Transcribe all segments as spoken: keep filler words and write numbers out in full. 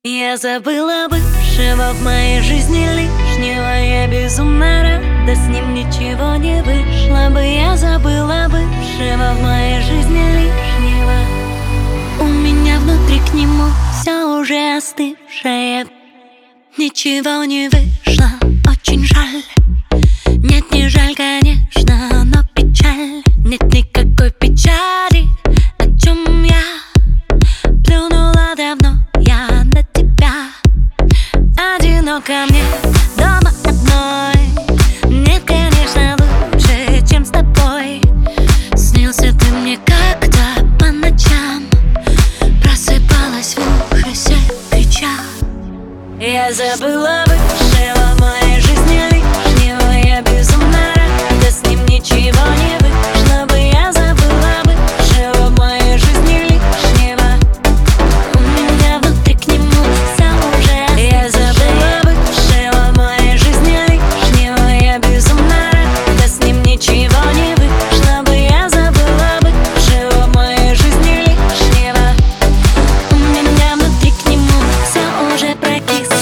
Я забыла бывшего в моей жизни лишнего. Я безумно рада, с ним ничего не вышло бы. Я забыла бывшего в моей жизни лишнего. У меня внутри к нему все уже остывшее. Ничего не вышло, очень жаль. Нет, не жаль, конечно, но печаль. Нет никакой печали, о чем я плюнула давно я на тебя. Одиноко мне дома одной. Нет, конечно, лучше, чем с тобой. Снился ты мне как-то по ночам. Просыпалась в ужасе, крича. Я забыла бывшего в моей жизни лишнего. Я безумно рада, с ним ничего не вышло бы. Я забыла бывшего в моей жизни лишнего. У меня внутри к нему все уже. Я забыла бывшего в моей жизни лишнего. Я безумно рада, с ним ничего не вышло бы. Я забыла бывшего в моей жизни лишнего. У меня внутри к нему все уже прокисло.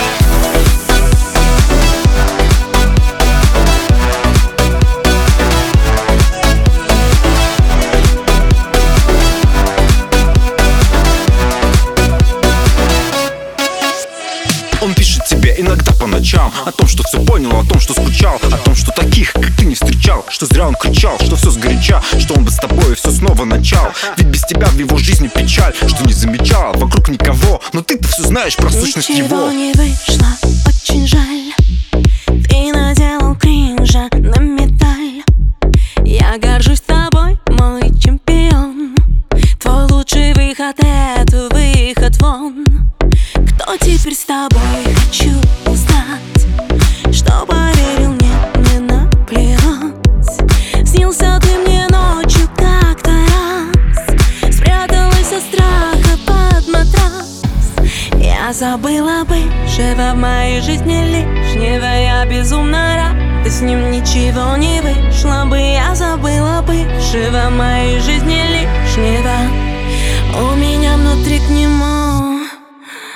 Он пишет тебе иногда по ночам о том, что все понял, о том, что скучал, о том, что таких, как ты, не встречал, что зря он кричал, что все сгоряча, что он бы с тобой все снова начал. Ведь без тебя в его жизни печаль, что не замечал вокруг никого. Но ты-то все знаешь про сущность его. Ничего не вышло, очень жаль. Ты наделал кринжа на медаль. Я горжусь тобой, мой чемпион. Твой лучший выход — это выход вон. Кто теперь с тобой, хочу узнать. Что поверил мне, не наплевать. Снился ты мне ночью как-то раз. Спряталась от страха под матрас. Я забыла бывшего в моей жизни лишнего. Я безумно рада, с ним ничего не вышло бы. Я забыла бывшего в моей жизни лишнего. У меня внутри к нему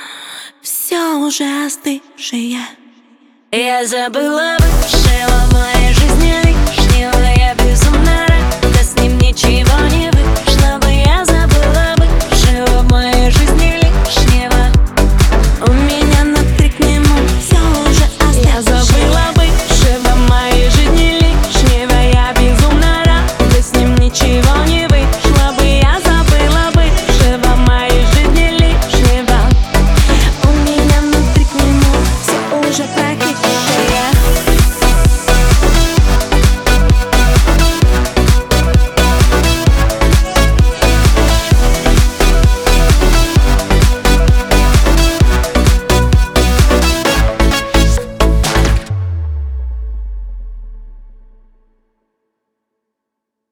все уже остывшее. Я забыла бывшего в моей